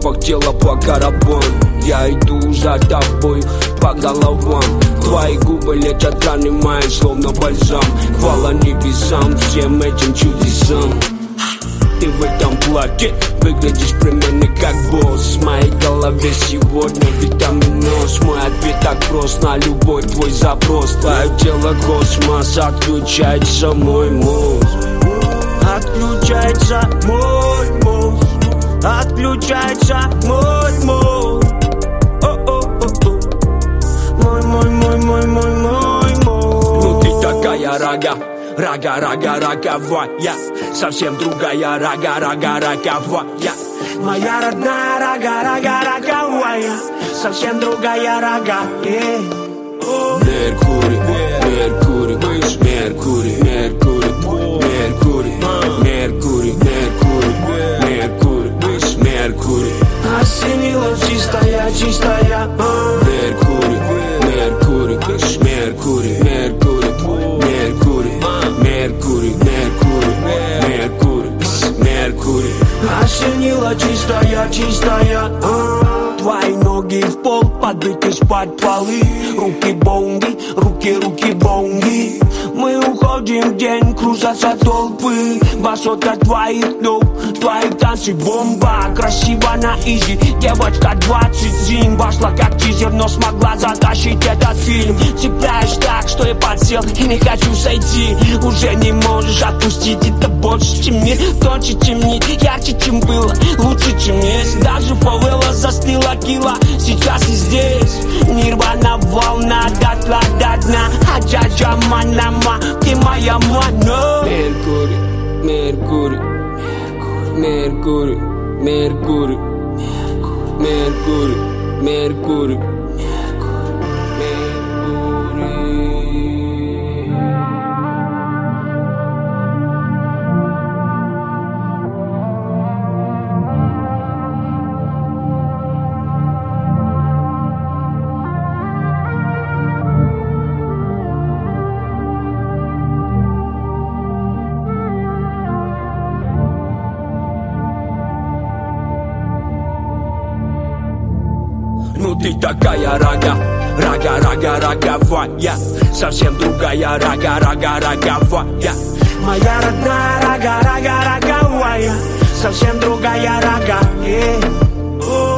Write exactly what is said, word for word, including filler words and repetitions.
запах тела по карабан. Я иду за тобой по головам. Твои губы летят раны мои, словно бальзам. Хвала небесам, всем этим чудесам. Ты в этом платье выглядишь примерно как босс. В моей голове сегодня витаминоз. Мой ответ так прост на любой твой запрос. Твое тело космос, отключается мой мозг. Отключается мой мозг. Отключается мой мозг. О-о-о-о. Мой, мой, мой, мой, мой, мой мозг. Ну ты такая рога. Рога, рога, роговая. Совсем другая рога, рога, роговая. Моя родная рога, рога, роговая. Совсем другая рога. Меркурий, Меркурий, Меркурий, Меркурий, Меркурий, Меркурий, Меркурий, Меркурий, Меркурий. Осенила чистая, чистая. Меркурий, Меркурий, Меркурий, Меркурий, Меркурий, Меркурий, Меркурий, Меркурий, Меркурий. Осенила чистая, чистая. Твои ноги в пол, подбить из-под полы. Руки бонги, руки, руки бонги. Мы уходим в день, кружатся толпы. Высота твоих ног, твои танцы бомба. Красиво на изи, девочка двадцать зим. Вошла как тизер, но смогла затащить этот фильм. Цепляешь так, что я подсел и не хочу сойти. Уже не можешь отпустить, это больше, чем мир. Тоньше, чем нить, ярче, чем было, лучше, чем есть. Даже повела застыла кила, сейчас и здесь. Нирвана волна, дотла до дна. Аджаджа манама, ты моя мана. Меркурий, Меркурий, Меркурий, Меркурий, Меркурий, Меркурий, Меркурий. Ну ты такая рога, рога, рога, роговая. Совсем другая рога, рога, роговая. Моя родная рога, рога, роговая. Совсем другая рога.